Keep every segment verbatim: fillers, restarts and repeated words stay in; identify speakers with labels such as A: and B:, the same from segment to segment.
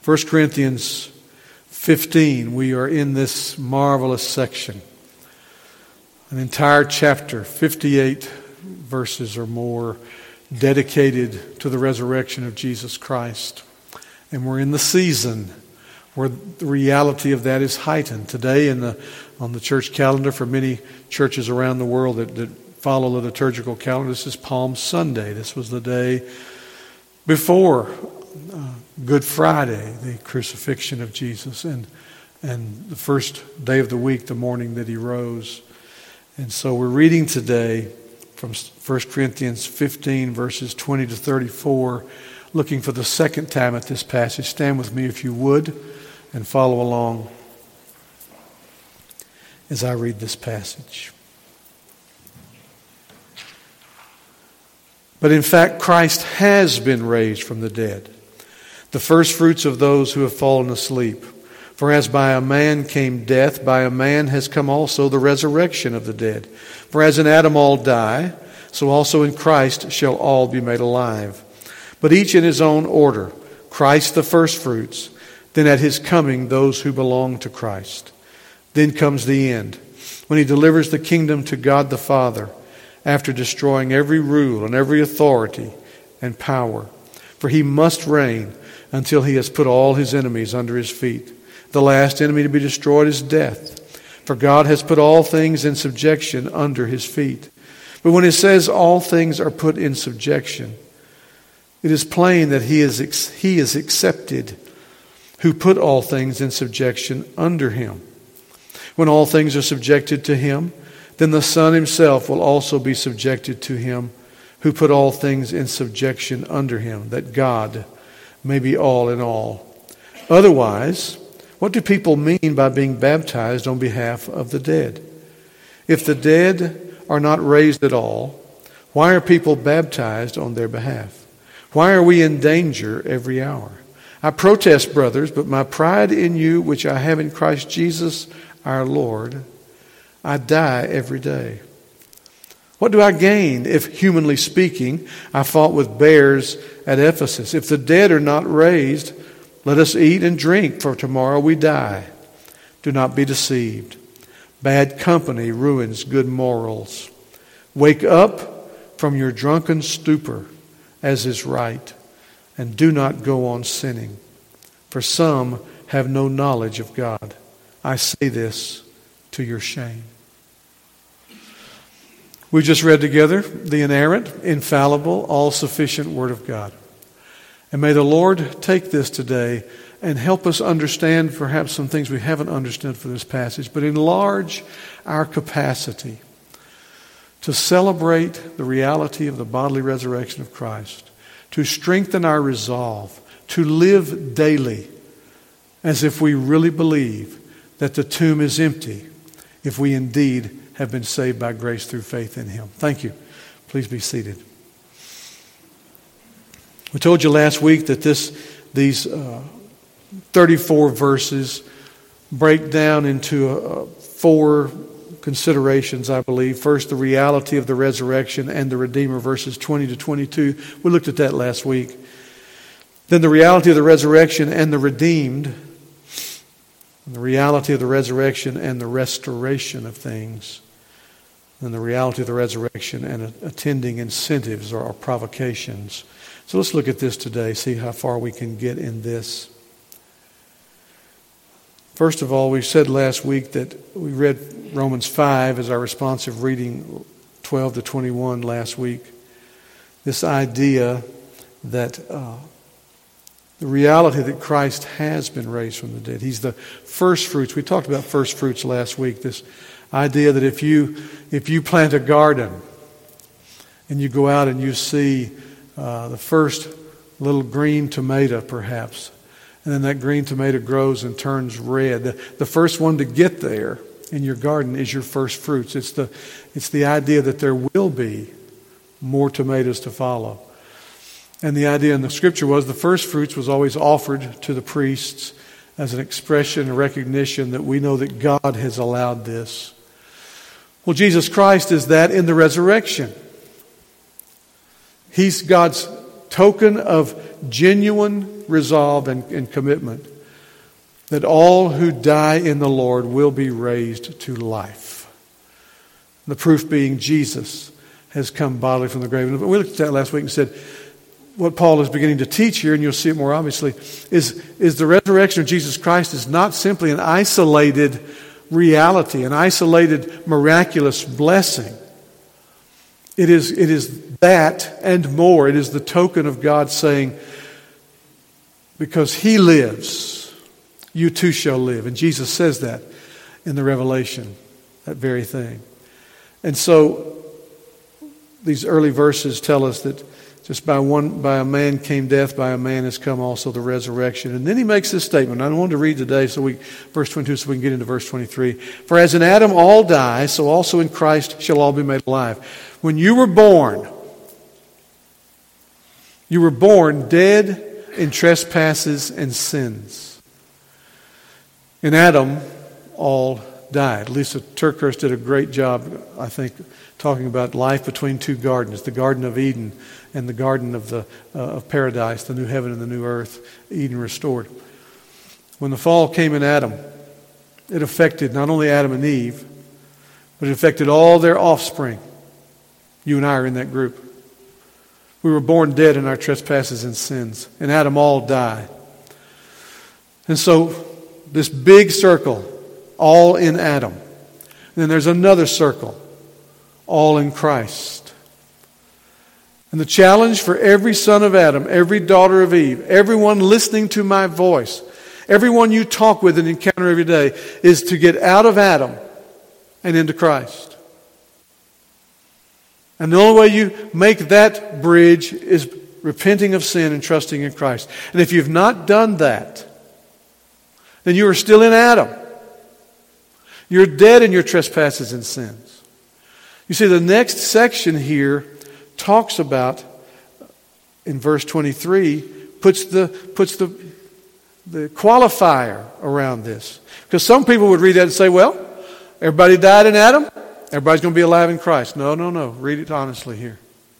A: First Corinthians fifteen, we are in this marvelous section. An entire chapter, fifty-eight verses or more, dedicated to the resurrection of Jesus Christ. And we're in the season where the reality of that is heightened. Today in the on the church calendar for many churches around the world that, that follow the liturgical calendar, this is Palm Sunday. This was the day before uh, Good Friday, the crucifixion of Jesus, and and the first day of the week, the morning that he rose. And so we're reading today from First Corinthians fifteen, verses twenty to thirty-four, looking for the second time at this passage. Stand with me if you would, and follow along as I read this passage. But in fact, Christ has been raised from the dead, the first fruits of those who have fallen asleep. For as by a man came death, by a man has come also the resurrection of the dead. For as in Adam all die, so also in Christ shall all be made alive. But each in his own order, Christ the first fruits, then at his coming those who belong to Christ. Then comes the end, when he delivers the kingdom to God the Father, after destroying every rule and every authority and power. For he must reign until he has put all his enemies under his feet. The last enemy to be destroyed is death. For God has put all things in subjection under his feet. But when it says all things are put in subjection, it is plain that he is he is accepted who put all things in subjection under him. When all things are subjected to him, then the Son himself will also be subjected to him who put all things in subjection under him, that God may be all in all. Otherwise, what do people mean by being baptized on behalf of the dead? If the dead are not raised at all, why are people baptized on their behalf? Why are we in danger every hour? I protest, brothers, but my pride in you, which I have in Christ Jesus our Lord, I die every day. What do I gain if, humanly speaking, I fought with bears at Ephesus? If the dead are not raised, let us eat and drink, for tomorrow we die. Do not be deceived. Bad company ruins good morals. Wake up from your drunken stupor, as is right, and do not go on sinning, for some have no knowledge of God. I say this to your shame. We just read together the inerrant, infallible, all-sufficient Word of God. And may the Lord take this today and help us understand perhaps some things we haven't understood for this passage, but enlarge our capacity to celebrate the reality of the bodily resurrection of Christ, to strengthen our resolve, to live daily as if we really believe that the tomb is empty, if we indeed have been saved by grace through faith in him. Thank you. Please be seated. We told you last week that this these uh, thirty-four verses break down into uh, four considerations, I believe. First, the reality of the resurrection and the Redeemer, verses twenty to twenty-two. We looked at that last week. Then the reality of the resurrection and the redeemed, and the reality of the resurrection and the restoration of things, and the reality of the resurrection and attending incentives or provocations. So let's look at this today, see how far we can get in this. First of all, we said last week that we read Romans five as our responsive reading, twelve to twenty-one last week. This idea that uh, the reality that Christ has been raised from the dead. He's the first fruits. We talked about first fruits last week. This idea that if you if you plant a garden and you go out and you see uh, the first little green tomato, perhaps, and then that green tomato grows and turns red. The, the first one to get there in your garden is your first fruits. It's the it's the idea that there will be more tomatoes to follow. And the idea in the scripture was the first fruits was always offered to the priests as an expression and recognition that we know that God has allowed this. Well, Jesus Christ is that in the resurrection. He's God's token of genuine resolve and, and commitment that all who die in the Lord will be raised to life. The proof being Jesus has come bodily from the grave. And we looked at that last week and said, what Paul is beginning to teach here, and you'll see it more obviously, is, is the resurrection of Jesus Christ is not simply an isolated reality, an isolated miraculous blessing. It is, it is that and more. It is the token of God saying, because He lives, you too shall live. And Jesus says that in the Revelation, that very thing. And so these early verses tell us that just by one, by a man came death, by a man has come also the resurrection. And then he makes this statement. I wanted to read today, so we, verse twenty-two, so we can get into verse twenty-three. For as in Adam all die, so also in Christ shall all be made alive. When you were born, you were born dead in trespasses and sins. In Adam, all died. Lisa Turkhurst did a great job, I think, talking about life between two gardens, the Garden of Eden and the Garden of the uh, of Paradise, the new heaven and the new earth, Eden restored. When the fall came in Adam, it affected not only Adam and Eve, but it affected all their offspring. You and I are in that group. We were born dead in our trespasses and sins, and Adam all died. And so this big circle, all in Adam. And then there's another circle, all in Christ. And the challenge for every son of Adam, every daughter of Eve, everyone listening to my voice, everyone you talk with and encounter every day, is to get out of Adam and into Christ. And the only way you make that bridge is repenting of sin and trusting in Christ. And if you've not done that, then you are still in Adam. You're dead in your trespasses and sins. You see, the next section here talks about, in verse twenty-three, puts the puts the the qualifier around this. Because some people would read that and say, well, everybody died in Adam, everybody's going to be alive in Christ. No, no, no. Read it honestly here.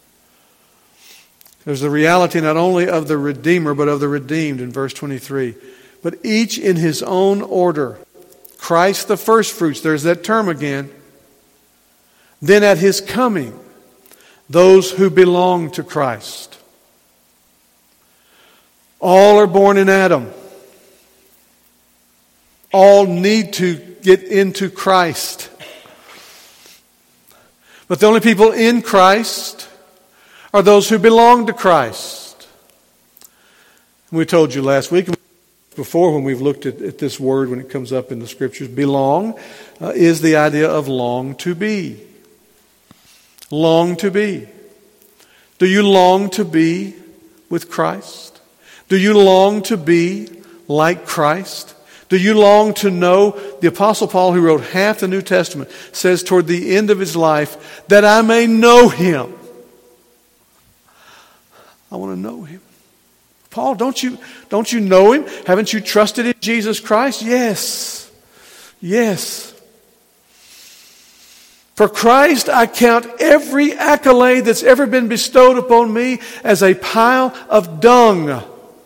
A: There's the reality not only of the Redeemer, but of the redeemed in verse twenty-three. But each in his own order. Christ the first fruits, there's that term again. Then at His coming, those who belong to Christ. All are born in Adam. All need to get into Christ. But the only people in Christ are those who belong to Christ. We told you last week, before when we've looked at, at this word when it comes up in the Scriptures, belong uh, is the idea of long to be. Long to be. Do you long to be with Christ? Do you long to be like Christ? Do you long to know? The Apostle Paul, who wrote half the New Testament, says toward the end of his life, that I may know Him. I want to know Him. Paul, don't you, don't you know Him? Haven't you trusted in Jesus Christ? Yes. Yes. For Christ, I count every accolade that's ever been bestowed upon me as a pile of dung. But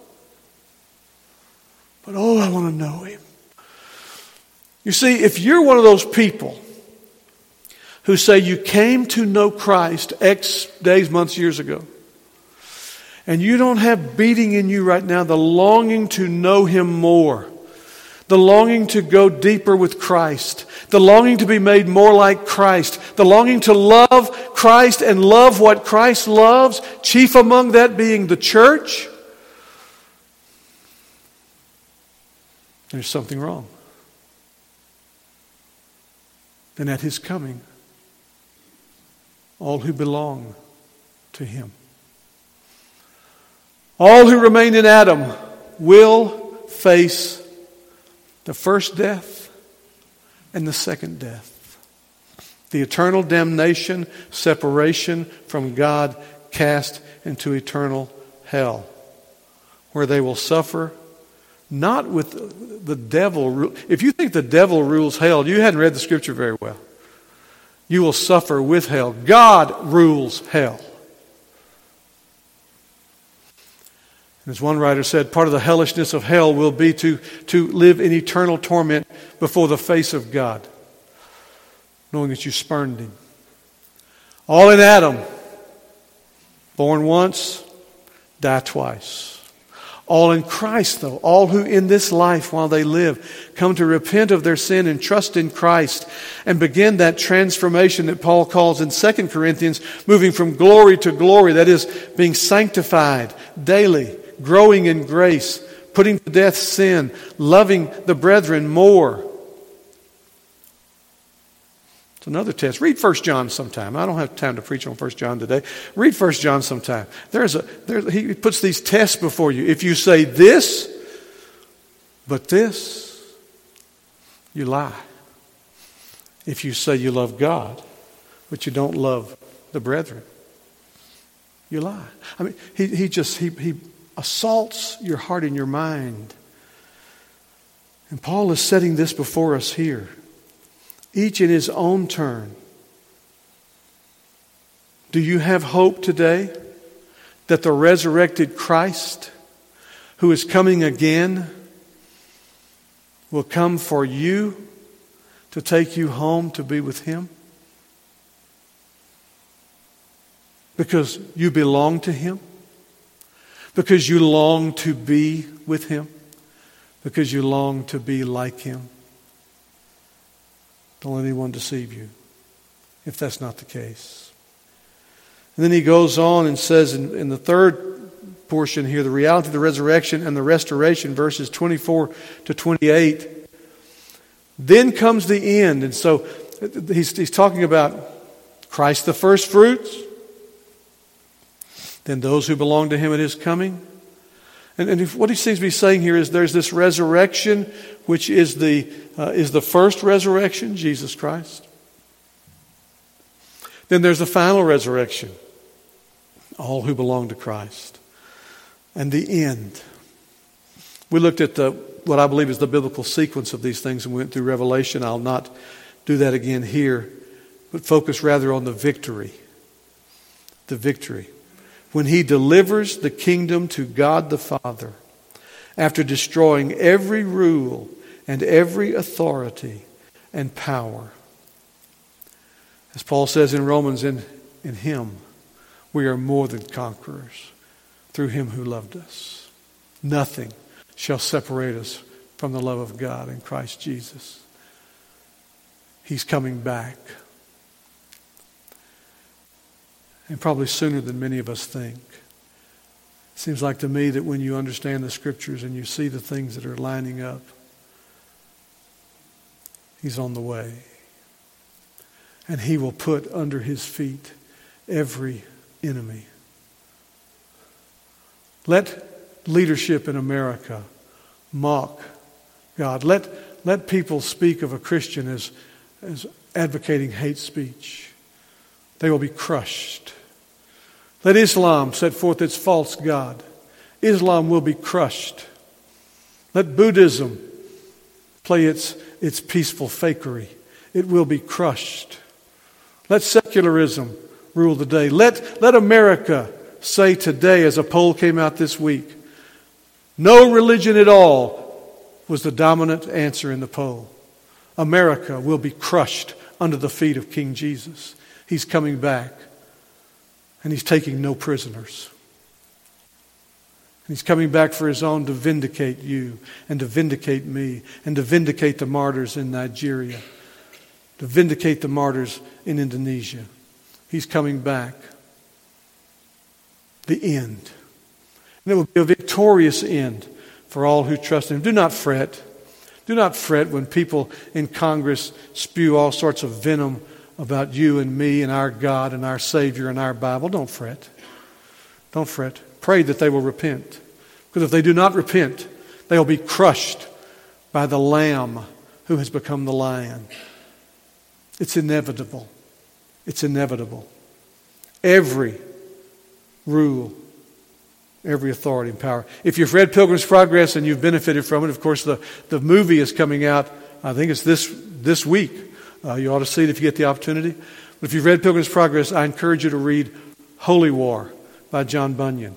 A: oh, I want to know Him. You see, if you're one of those people who say you came to know Christ X days, months, years ago, and you don't have beating in you right now the longing to know Him more, the longing to go deeper with Christ, the longing to be made more like Christ, the longing to love Christ and love what Christ loves, chief among that being the church, there's something wrong. Then at His coming, all who belong to Him, all who remain in Adam will face the first death and the second death. The eternal damnation, separation from God, cast into eternal hell, where they will suffer not with the devil. If you think the devil rules hell, you hadn't read the Scripture very well. You will suffer with hell. God rules hell. As one writer said, part of the hellishness of hell will be to, to live in eternal torment before the face of God, knowing that you spurned Him. All in Adam, born once, die twice. All in Christ, though, all who in this life while they live come to repent of their sin and trust in Christ and begin that transformation that Paul calls in Second Corinthians, moving from glory to glory, that is, being sanctified daily, growing in grace, putting to death sin, loving the brethren more. It's another test. Read First John sometime. I don't have time to preach on First John today. Read First John sometime. There's a there's, he puts these tests before you. If you say this, but this, you lie. If you say you love God, but you don't love the brethren, you lie. I mean, he he just he he assaults your heart and your mind. And Paul is setting this before us here, each in his own turn. Do you have hope today that the resurrected Christ, who is coming again, will come for you to take you home to be with Him? Because you belong to Him? Because you long to be with Him? Because you long to be like Him? Don't let anyone deceive you if that's not the case. And then he goes on and says in, in the third portion here, the reality of the resurrection and the restoration, verses twenty-four to twenty-eight. Then comes the end. And so he's, he's talking about Christ the first fruits, then those who belong to Him at His coming. And, and what he seems to be saying here is there's this resurrection, which is the uh, is the first resurrection, Jesus Christ. Then there's the final resurrection, all who belong to Christ. And the end. We looked at the what I believe is the biblical sequence of these things and we went through Revelation. I'll not do that again here, but focus rather on the victory. The victory. When He delivers the kingdom to God the Father, after destroying every rule and every authority and power. As Paul says in Romans, in, in Him we are more than conquerors through Him who loved us. Nothing shall separate us from the love of God in Christ Jesus. He's coming back. And probably sooner than many of us think. It seems like to me that when you understand the Scriptures and you see the things that are lining up, He's on the way. And He will put under His feet every enemy. Let leadership in America mock God. Let, let people speak of a Christian as, as advocating hate speech. They will be crushed. Let Islam set forth its false god. Islam will be crushed. Let Buddhism play its, its peaceful fakery. It will be crushed. Let secularism rule the day. Let, let America say today, as a poll came out this week, no religion at all was the dominant answer in the poll. America will be crushed under the feet of King Jesus. He's coming back. And He's taking no prisoners. And He's coming back for His own to vindicate you and to vindicate me and to vindicate the martyrs in Nigeria, to vindicate the martyrs in Indonesia. He's coming back. The end. And it will be a victorious end for all who trust in Him. Do not fret. Do not fret when people in Congress spew all sorts of venom about you and me and our God and our Savior and our Bible. Don't fret. Don't fret. Pray that they will repent. Because if they do not repent, they will be crushed by the Lamb who has become the Lion. It's inevitable. It's inevitable. Every rule, every authority and power. If you've read Pilgrim's Progress and you've benefited from it, of course the, the movie is coming out, I think it's this, this week. Uh, you ought to see it if you get the opportunity. But if you've read Pilgrim's Progress, I encourage you to read Holy War by John Bunyan.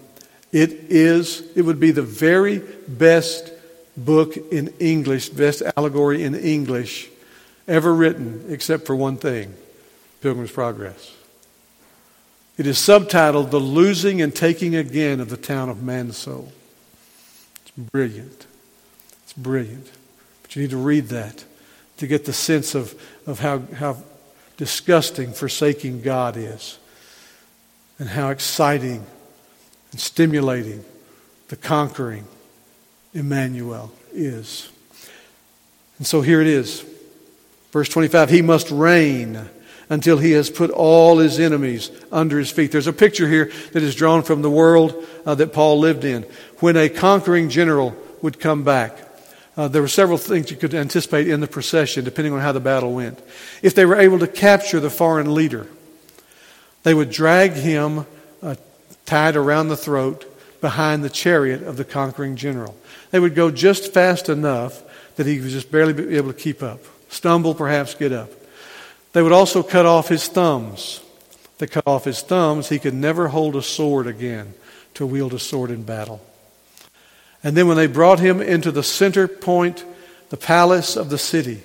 A: It is, it would be the very best book in English, best allegory in English ever written, except for one thing, Pilgrim's Progress. It is subtitled The Losing and Taking Again of the Town of Mansoul. It's brilliant. It's brilliant. But you need to read that to get the sense of, of how, how disgusting forsaking God is and how exciting and stimulating the conquering Emmanuel is. And so here it is. Verse twenty-five, he must reign until he has put all his enemies under his feet. There's a picture here that is drawn from the world uh, that Paul lived in. When a conquering general would come back, uh, there were several things you could anticipate in the procession, depending on how the battle went. If they were able to capture the foreign leader, they would drag him uh, tied around the throat behind the chariot of the conquering general. They would go just fast enough that he would just barely be able to keep up. Stumble, perhaps get up. They would also cut off his thumbs. They cut off his thumbs. He could never hold a sword again to wield a sword in battle. And then when they brought him into the center point, the palace of the city,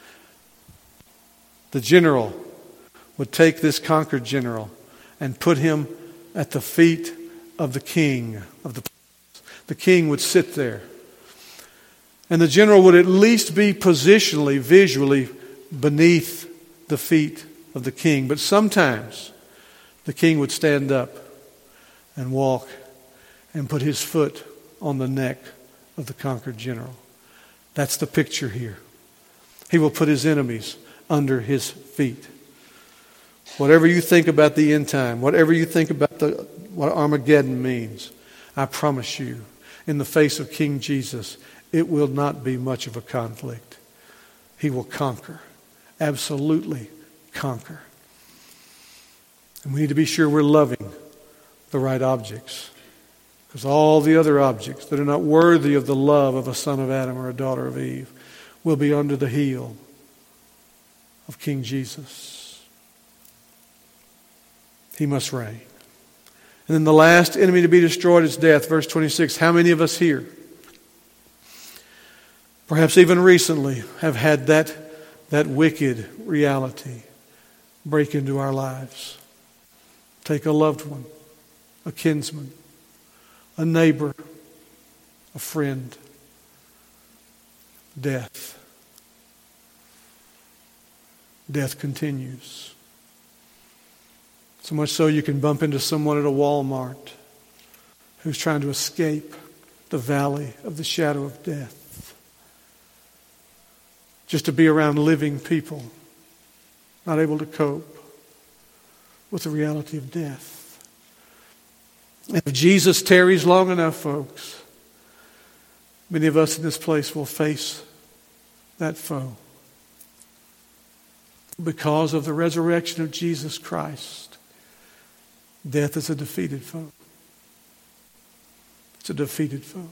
A: the general would take this conquered general and put him at the feet of the king of the palace. The king would sit there. And the general would at least be positionally, visually beneath the feet of the king. But sometimes the king would stand up and walk and put his foot on the neck of the conquered general. That's the picture here. He will put his enemies under his feet. Whatever you think about the end time, whatever you think about the, what Armageddon means, I promise you, in the face of King Jesus, it will not be much of a conflict. He will conquer. Absolutely conquer. And we need to be sure we're loving the right objects. Because all the other objects that are not worthy of the love of a son of Adam or a daughter of Eve will be under the heel of King Jesus. He must reign. And then the last enemy to be destroyed is death. Verse twenty-six, how many of us here, perhaps even recently, have had that, that wicked reality break into our lives? Take a loved one, a kinsman, a neighbor, a friend. Death. Death continues. So much so you can bump into someone at a Walmart who's trying to escape the valley of the shadow of death. Just to be around living people, not able to cope with the reality of death. And if Jesus tarries long enough, folks, many of us in this place will face that foe. Because of the resurrection of Jesus Christ, death is a defeated foe. It's a defeated foe.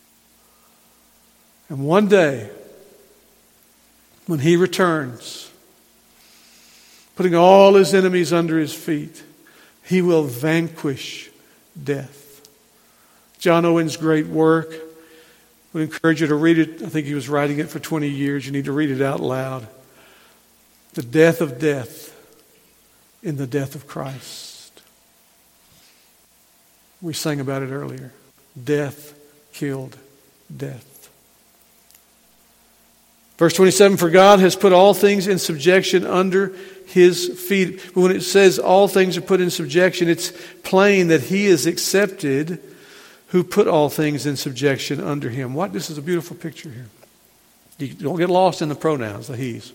A: And one day, when he returns, putting all his enemies under his feet, he will vanquish death. John Owen's great work, I would encourage you to read it. I think he was writing it for twenty years. You need to read it out loud. The death of death in the death of Christ. We sang about it earlier. Death killed death. Verse twenty-seven, for God has put all things in subjection under his feet. But when it says all things are put in subjection, it's plain that he is accepted who put all things in subjection under him. What? This is a beautiful picture here. You don't get lost in the pronouns, the he's.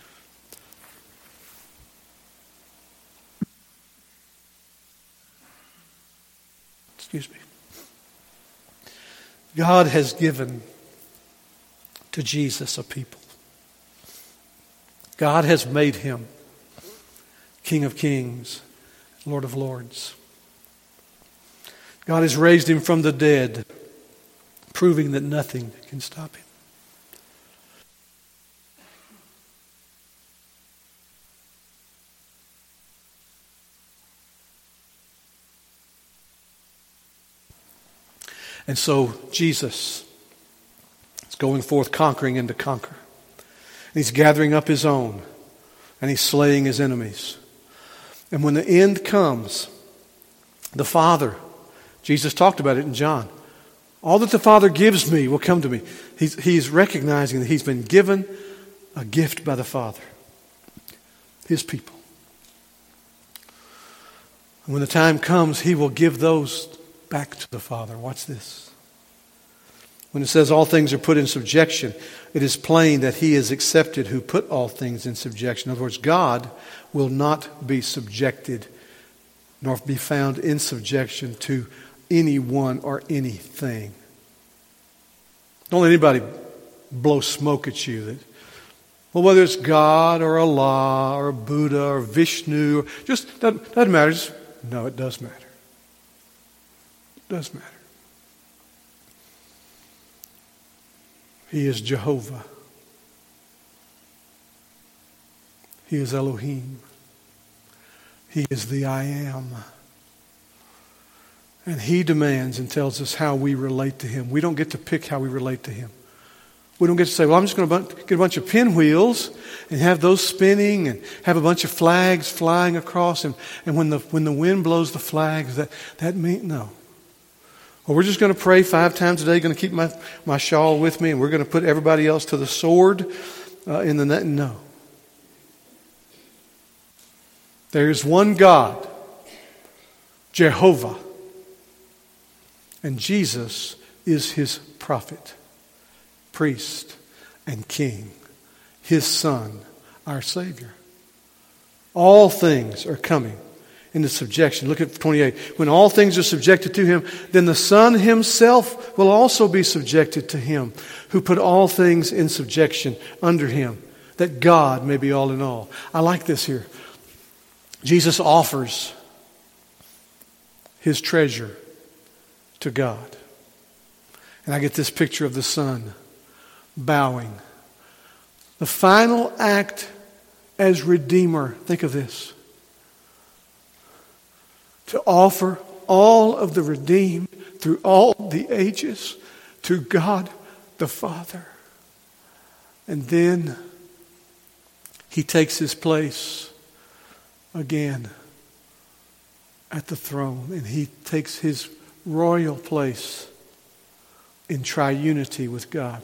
A: Excuse me. God has given to Jesus a people. God has made him King of Kings, Lord of Lords. God has raised him from the dead, proving that nothing can stop him. And so Jesus is going forth conquering and to conquer. And he's gathering up his own. And he's slaying his enemies. And when the end comes, the Father, Jesus talked about it in John, all that the Father gives me will come to me. He's, he's recognizing that he's been given a gift by the Father. His people. And when the time comes, he will give those back to the Father. Watch this. When it says all things are put in subjection, it is plain that he is accepted who put all things in subjection. In other words, God will not be subjected nor be found in subjection to anyone or anything. Don't let anybody blow smoke at you. That, well, whether it's God or Allah or Buddha or Vishnu, just doesn't, doesn't matter. Just, no, it does matter. It does matter. He is Jehovah. He is Elohim. He is the I Am. And he demands and tells us how we relate to him. We don't get to pick how we relate to him. We don't get to say, well, I'm just going to get a bunch of pinwheels and have those spinning and have a bunch of flags flying across. And, and when the when the wind blows the flags, that, that means, no. Or we're just going to pray five times a day, going to keep my, my shawl with me, and we're going to put everybody else to the sword uh, in the net. No. There is one God, Jehovah. And Jesus is his prophet, priest, and king, his Son, our Savior. All things are coming into subjection. Look at twenty-eight. When all things are subjected to him, then the Son himself will also be subjected to him, who put all things in subjection under him, that God may be all in all. I like this here. Jesus offers his treasure to God. And I get this picture of the Son bowing. The final act as Redeemer. Think of this. To offer all of the redeemed through all the ages to God the Father. And then he takes his place again at the throne. And he takes his royal place in triunity with God.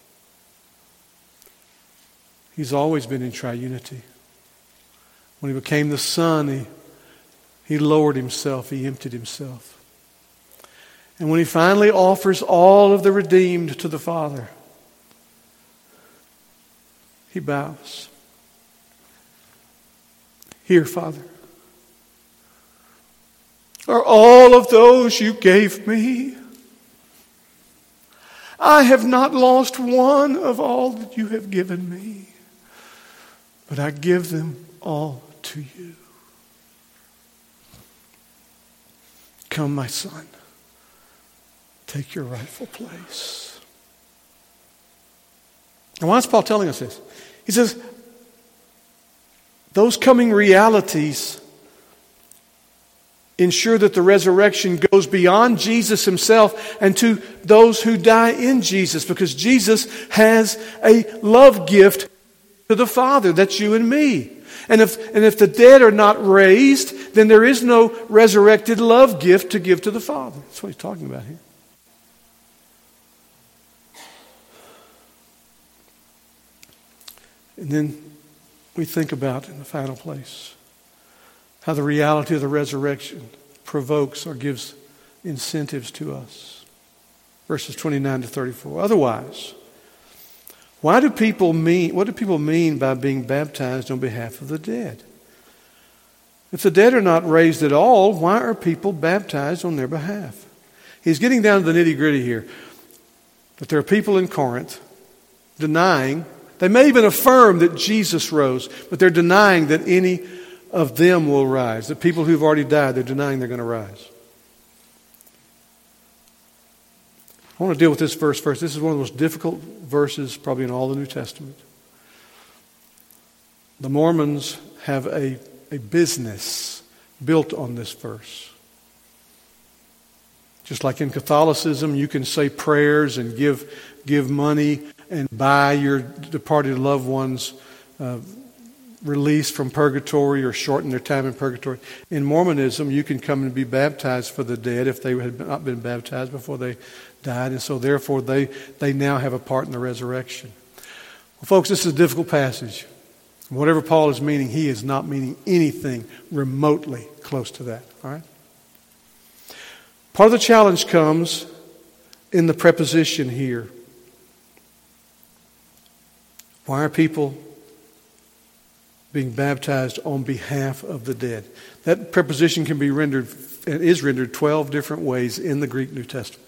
A: He's always been in triunity. When he became the Son, he He lowered himself. He emptied himself. And when he finally offers all of the redeemed to the Father, he bows. Here, Father, are all of those you gave me. I have not lost one of all that you have given me, but I give them all to you. Come, my Son, take your rightful place. And why is Paul telling us this? He says, those coming realities ensure that the resurrection goes beyond Jesus himself and to those who die in Jesus, because Jesus has a love gift to the Father. That's you and me. And if, and if the dead are not raised, then there is no resurrected love gift to give to the Father. That's what he's talking about here. And then we think about, in the final place, how the reality of the resurrection provokes or gives incentives to us. Verses twenty-nine to thirty-four. Otherwise, why do people mean, what do people mean by being baptized on behalf of the dead? If the dead are not raised at all, why are people baptized on their behalf? He's getting down to the nitty-gritty here. But there are people in Corinth denying, they may even affirm that Jesus rose, but they're denying that any of them will rise. The people who've already died, they're denying they're going to rise. I want to deal with this verse first. This is one of the most difficult verses probably in all the New Testament. The Mormons have a, a business built on this verse. Just like in Catholicism, you can say prayers and give give money and buy your departed loved ones uh, release from purgatory or shorten their time in purgatory. In Mormonism, you can come and be baptized for the dead if they had not been baptized before they died, and so therefore they, they now have a part in the resurrection. Well, folks, this is a difficult passage. Whatever Paul is meaning, he is not meaning anything remotely close to that. All right? Part of the challenge comes in the preposition here. Why are people being baptized on behalf of the dead? That preposition can be rendered, and is rendered twelve different ways in the Greek New Testament.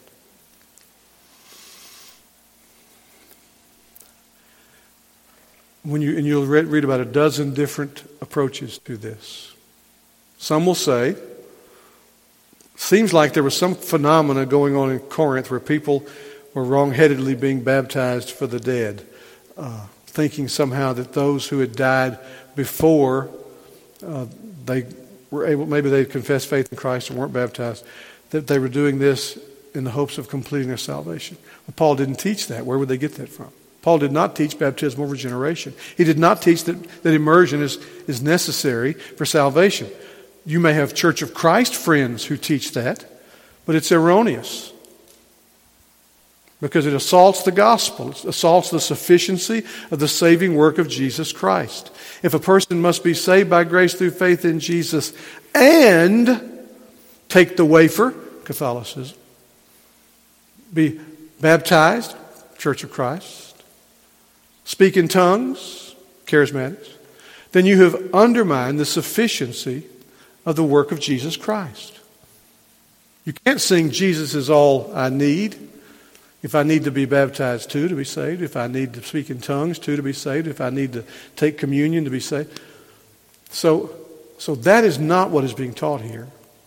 A: When you, and you'll read, read about a dozen different approaches to this. Some will say, seems like there was some phenomena going on in Corinth where people were wrong-headedly being baptized for the dead, uh, thinking somehow that those who had died before uh, they were able, maybe they confessed faith in Christ and weren't baptized, that they were doing this in the hopes of completing their salvation. Well, Paul didn't teach that. Where would they get that from? Paul did not teach baptismal regeneration. He did not teach that, that immersion is, is necessary for salvation. You may have Church of Christ friends who teach that, but it's erroneous because it assaults the gospel. It assaults the sufficiency of the saving work of Jesus Christ. If a person must be saved by grace through faith in Jesus and take the wafer, Catholicism, be baptized, Church of Christ, speak in tongues, charismatics, then you have undermined the sufficiency of the work of Jesus Christ. You can't sing Jesus is all I need. If I need to be baptized too to be saved, if I need to speak in tongues too to be saved, if I need to take communion to be saved. So, so that is not what is being taught here.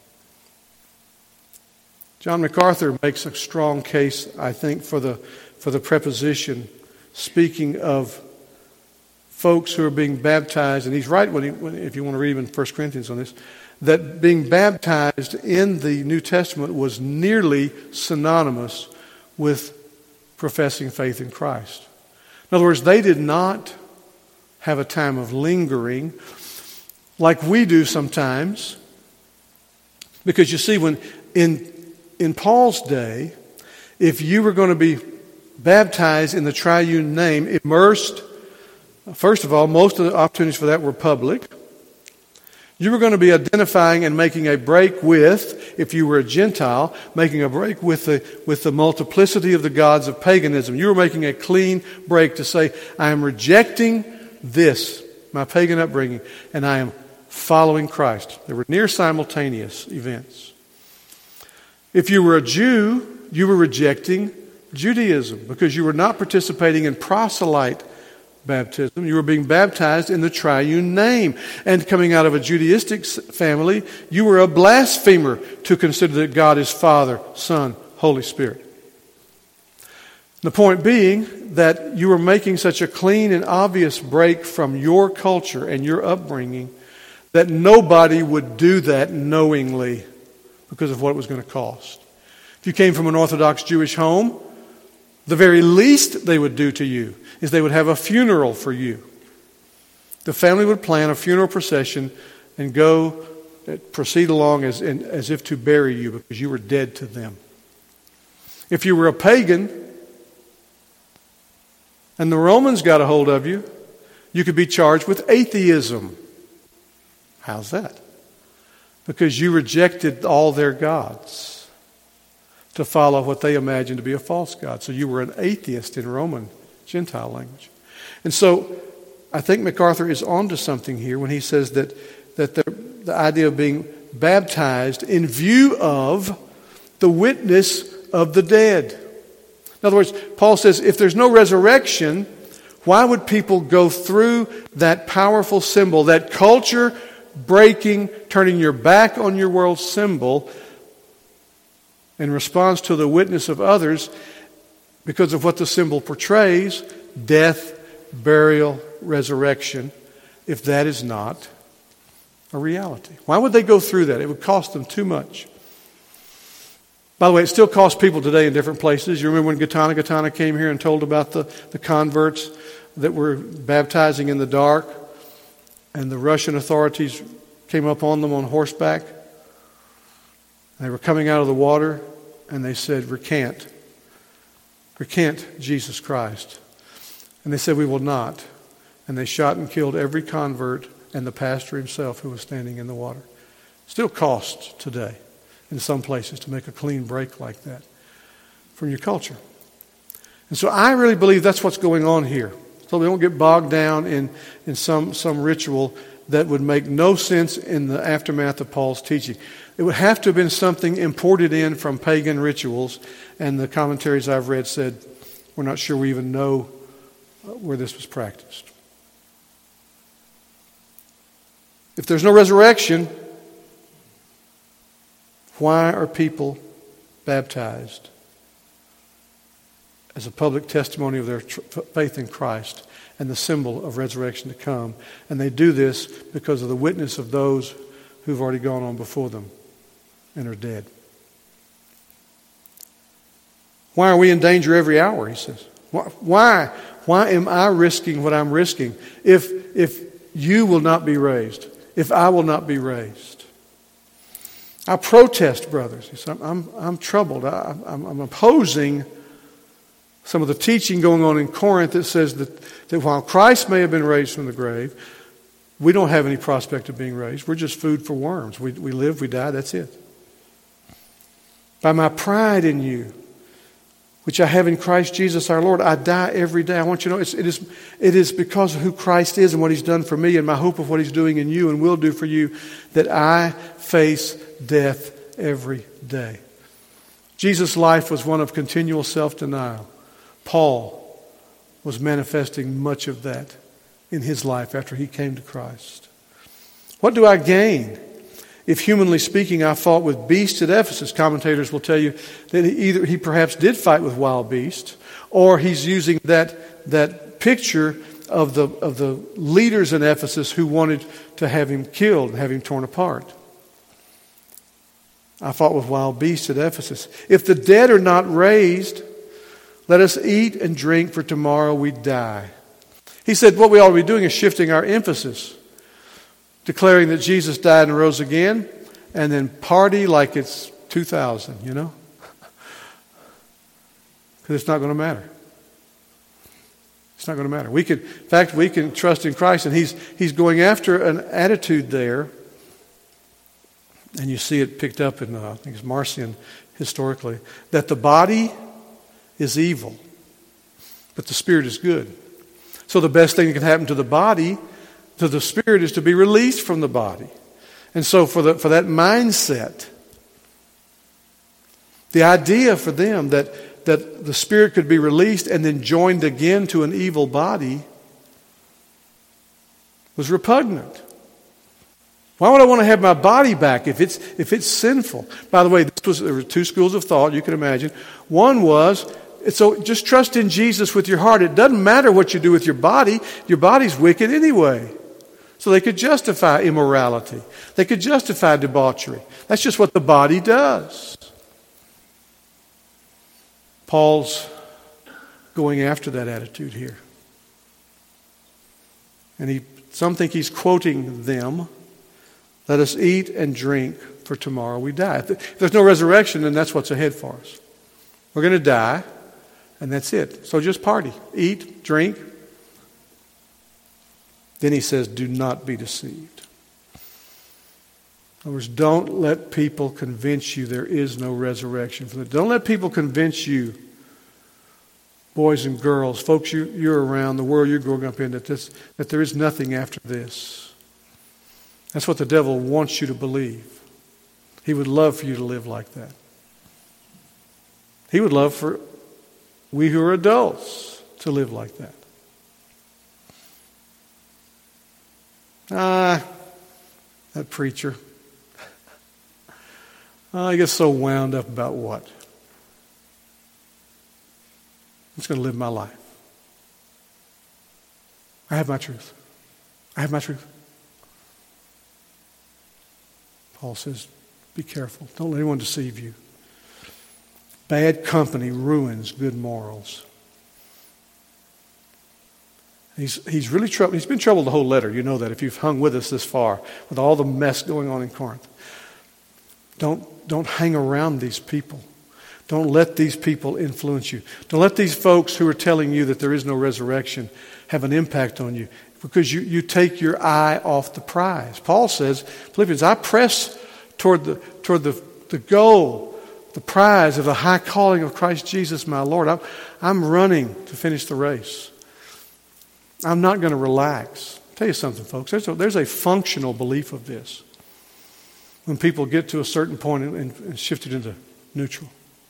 A: John MacArthur makes a strong case, I think, for the for the preposition, speaking of folks who are being baptized, and he's right when, he, when if you want to read in First Corinthians on this, that being baptized in the New Testament was nearly synonymous with professing faith in Christ. In other words, they did not have a time of lingering like we do sometimes, because you see, when in in Paul's day, if you were going to be baptized in the triune name, immersed, first of all, most of the opportunities for that were public. You were going to be identifying and making a break with, if you were a Gentile, making a break with the, with the multiplicity of the gods of paganism. You were making a clean break to say, I am rejecting this, my pagan upbringing, and I am following Christ. They were near simultaneous events. If you were a Jew, you were rejecting Judaism because you were not participating in proselyte baptism. You were being baptized in the triune name. And coming out of a Judaistic family, you were a blasphemer to consider that God is Father, Son, Holy Spirit. The point being that you were making such a clean and obvious break from your culture and your upbringing that nobody would do that knowingly because of what it was going to cost. If you came from an Orthodox Jewish home, the very least they would do to you is they would have a funeral for you. The family would plan a funeral procession and go proceed along as, as if to bury you because you were dead to them. If you were a pagan and the Romans got a hold of you, you could be charged with atheism. How's that? Because you rejected all their gods to follow what they imagined to be a false god. So you were an atheist in Roman Gentile language. And so I think MacArthur is onto something here when he says that, that the, the idea of being baptized in view of the witness of the dead. In other words, Paul says if there's no resurrection, why would people go through that powerful symbol, that culture breaking, turning your back on your world symbol in response to the witness of others because of what the symbol portrays, death, burial, resurrection, if that is not a reality? Why would they go through that? It would cost them too much. By the way, it still costs people today in different places. You remember when Gautama Gautama came here and told about the, the converts that were baptizing in the dark, and the Russian authorities came up on them on horseback. They were coming out of the water, and they said, recant. Recant Jesus Christ. And they said, we will not. And they shot and killed every convert and the pastor himself who was standing in the water. Still costs today in some places to make a clean break like that from your culture. And so I really believe that's what's going on here. So we don't get bogged down in, in some, some ritual that would make no sense in the aftermath of Paul's teaching. It would have to have been something imported in from pagan rituals, and the commentaries I've read said we're not sure we even know where this was practiced. If there's no resurrection, why are people baptized as a public testimony of their tr- faith in Christ and the symbol of resurrection to come? And they do this because of the witness of those who've already gone on before them and are dead. Why are we in danger every hour, he says. Why? Why am I risking what I'm risking if, if you will not be raised? If I will not be raised? I protest, brothers. He said, I'm, I'm troubled. I, I'm, I'm opposing some of the teaching going on in Corinth that says that, that while Christ may have been raised from the grave, we don't have any prospect of being raised. We're just food for worms. We, we live, we die, that's it. By my pride in you, which I have in Christ Jesus our Lord, I die every day. I want you to know it's, it is it is because of who Christ is and what He's done for me and my hope of what He's doing in you and will do for you that I face death every day. Jesus' life was one of continual self-denial. Paul was manifesting much of that in his life after he came to Christ. What do I gain? If humanly speaking, I fought with beasts at Ephesus. Commentators will tell you that he either he perhaps did fight with wild beasts, or he's using that, that picture of the, of the leaders in Ephesus who wanted to have him killed and have him torn apart. I fought with wild beasts at Ephesus. If the dead are not raised, let us eat and drink, for tomorrow we die. He said what we ought to be doing is shifting our emphasis, declaring that Jesus died and rose again, and then party like it's two thousand, you know? Because it's not going to matter. It's not going to matter. We can, in fact, we can trust in Christ, and he's, he's going after an attitude there, and you see it picked up in, uh, I think it's Marcion historically, that the body is evil, but the spirit is good. So the best thing that can happen to the body, to the spirit, is to be released from the body. And so for the, for that mindset, the idea for them that, that the spirit could be released and then joined again to an evil body was repugnant. Why would I want to have my body back if it's if it's sinful? By the way, this was, there were two schools of thought you can imagine. One was, so just trust in Jesus with your heart. It doesn't matter what you do with your body. Your body's wicked anyway. So they could justify immorality. They could justify debauchery. That's just what the body does. Paul's going after that attitude here. And he, some think he's quoting them. Let us eat and drink, for tomorrow we die. If there's no resurrection, then that's what's ahead for us. We're going to die, and that's it. So just party. Eat, drink. Then he says, do not be deceived. In other words, don't let people convince you there is no resurrection. Don't let people convince you, boys and girls, folks you, you're around, the world you're growing up in, that, this, that there is nothing after this. That's what the devil wants you to believe. He would love for you to live like that. He would love for we who are adults to live like that. Ah, that preacher. Oh, he gets so wound up about what? I'm just going to live my life. I have my truth. I have my truth. Paul says, be careful. Don't let anyone deceive you. Bad company ruins good morals. He's, he's really troubled. He's been troubled the whole letter. You know that if you've hung with us this far, with all the mess going on in Corinth. Don't, don't hang around these people. Don't let these people influence you. Don't let these folks who are telling you that there is no resurrection have an impact on you, because you, you take your eye off the prize. Paul says, Philippians, I press toward the toward the, the goal, the prize of the high calling of Christ Jesus my Lord. I'm, I'm running to finish the race. I'm not going to relax. I'll tell you something, folks. There's a, there's a functional belief of this. When people get to a certain point and, and, and shift it into neutral.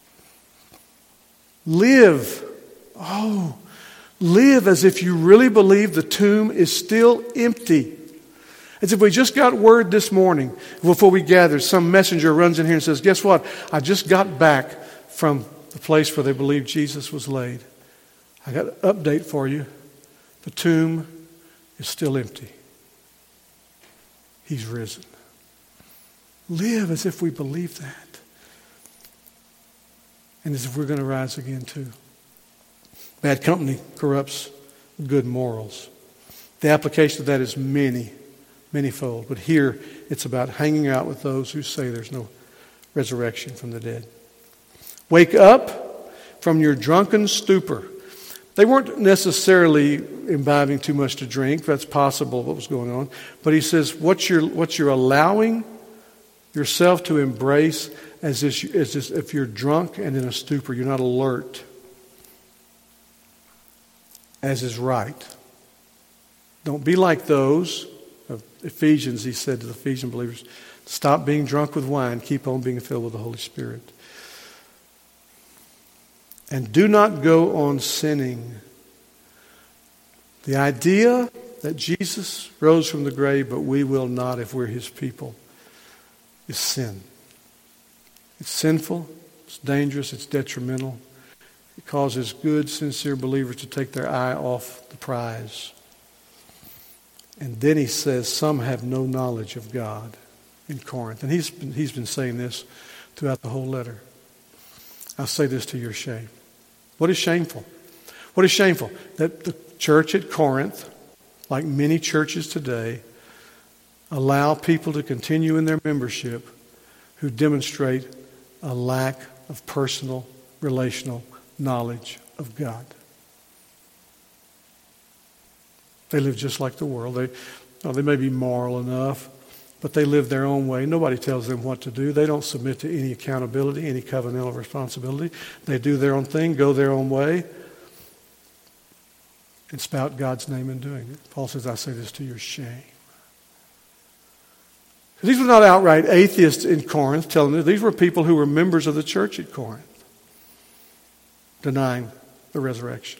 A: Live. Oh, live as if you really believe the tomb is still empty. As if we just got word this morning before we gathered, some messenger runs in here and says, guess what? I just got back from the place where they believed Jesus was laid. I got an update for you. The tomb is still empty. He's risen. Live as if we believe that. And as if we're going to rise again too. Bad company corrupts good morals. The application of that is many, manyfold. But here it's about hanging out with those who say there's no resurrection from the dead. Wake up from your drunken stupor. They weren't necessarily imbibing too much to drink. That's possible what was going on. But he says what you're, what you're allowing yourself to embrace as if, as if you're drunk and in a stupor. You're not alert. As is right. Don't be like those of Ephesians, he said to the Ephesian believers. Stop being drunk with wine. Keep on being filled with the Holy Spirit. And do not go on sinning. The idea that Jesus rose from the grave, but we will not if we're his people, is sin. It's sinful, it's dangerous, it's detrimental. It causes good, sincere believers to take their eye off the prize. And then he says, some have no knowledge of God in Corinth. And he's been, he's been saying this throughout the whole letter. I'll say this to your shame. What is shameful? What is shameful? That the church at Corinth, like many churches today, allow people to continue in their membership who demonstrate a lack of personal, relational knowledge of God. They live just like the world. They, well, they may be moral enough, but they live their own way. Nobody tells them what to do. They don't submit to any accountability, any covenantal responsibility. They do their own thing, go their own way, and spout God's name in doing it. Paul says, I say this to your shame. These were not outright atheists in Corinth telling them. These were people who were members of the church at Corinth, denying the resurrection.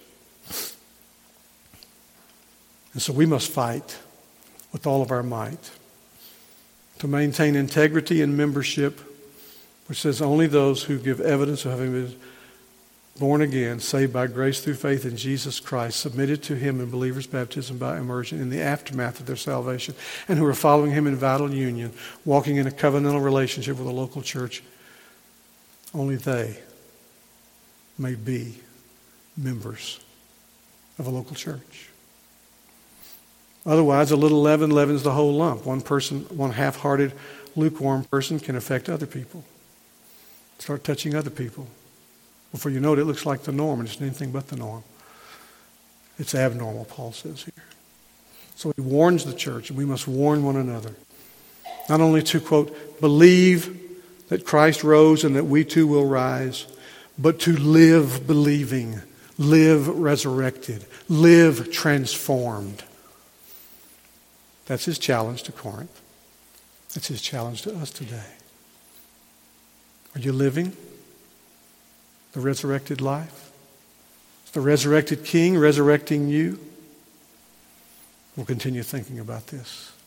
A: And so we must fight with all of our might to maintain integrity in membership, which says only those who give evidence of having been born again, saved by grace through faith in Jesus Christ, submitted to him in believers' baptism by immersion in the aftermath of their salvation, and who are following him in vital union, walking in a covenantal relationship with a local church, only they may be members of a local church. Otherwise, a little leaven leavens the whole lump. One person, one half-hearted, lukewarm person can affect other people. Start touching other people. Before you know it, it looks like the norm, and it's anything but the norm. It's abnormal, Paul says here. So he warns the church, and we must warn one another. Not only to, quote, believe that Christ rose and that we too will rise, but to live believing, live resurrected, live transformed. That's his challenge to Corinth. That's his challenge to us today. Are you living the resurrected life? Is the resurrected King resurrecting you? We'll continue thinking about this.